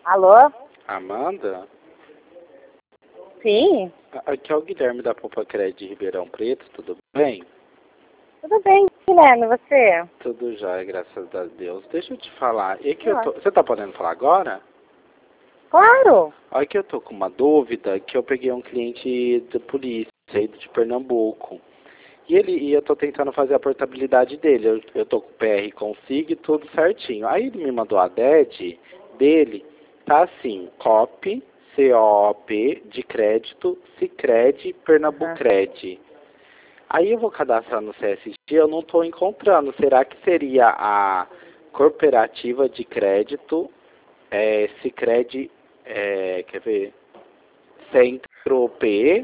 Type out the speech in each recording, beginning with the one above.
Alô? Amanda? Sim? Aqui é o Guilherme da Popacred de Ribeirão Preto, tudo bem? Tudo bem, Guilherme, você? Tudo já, graças a Deus. Deixa eu te falar, você tá podendo falar agora? Claro! Aqui eu tô com uma dúvida, que eu peguei um cliente da polícia aí de Pernambuco. E eu tô tentando fazer a portabilidade dele. Eu tô com o PR Consig e tudo certinho. Aí ele me mandou a DED dele, tá assim, COP, COP de crédito, Sicredi, Pernambucred. Aí eu vou cadastrar no CSG, eu não estou encontrando. Será que seria a cooperativa de crédito, Sicredi, quer ver, Centro P?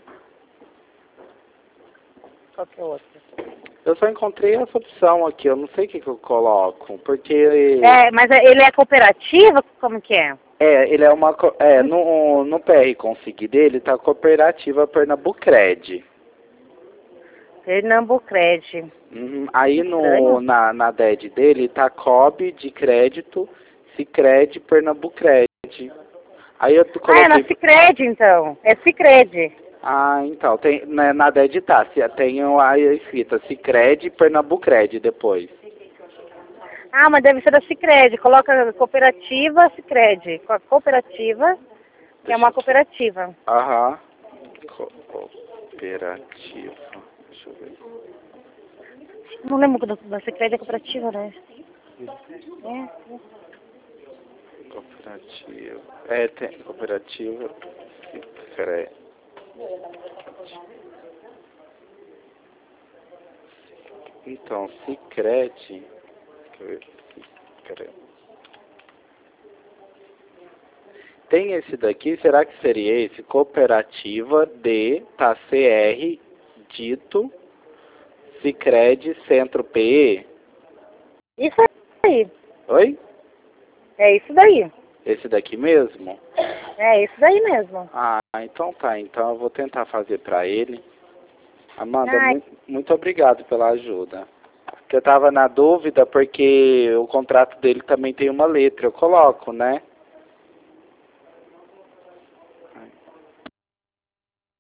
Qual que é o outro? Eu só encontrei essa opção aqui, eu não sei o que eu coloco, porque... Mas ele é cooperativa? Como que é? Ele é uma... no PR Consig dele tá cooperativa Pernambucred. Pernambucred. Uhum. Aí Estranho. na DED dele tá COB de crédito, Sicredi, Pernambucred. Aí eu É na coloquei... Sicredi, então. É Sicredi. Então, tem, na DED tá, tem a escrita Sicredi, Pernambucred depois. Mas deve ser da Sicredi. Coloca cooperativa Sicredi. Cooperativa, que é uma cooperativa. Aham. Cooperativa. Deixa eu ver. Não lembro da Sicredi, é cooperativa, né? Cooperativa. Tem cooperativa. Sicredi. Então, Sicredi. Deixa eu ver. Sicredi. Tem esse daqui, será que seria esse? Cooperativa de, tá, CR, dito, Sicredi, Centro PE? Isso aí. Oi? É isso daí. Esse daqui mesmo? É isso daí mesmo. Então tá. Então eu vou tentar fazer pra ele. Amanda, Ai, muito obrigado pela ajuda. Porque eu tava na dúvida porque o contrato dele também tem uma letra. Eu coloco, né?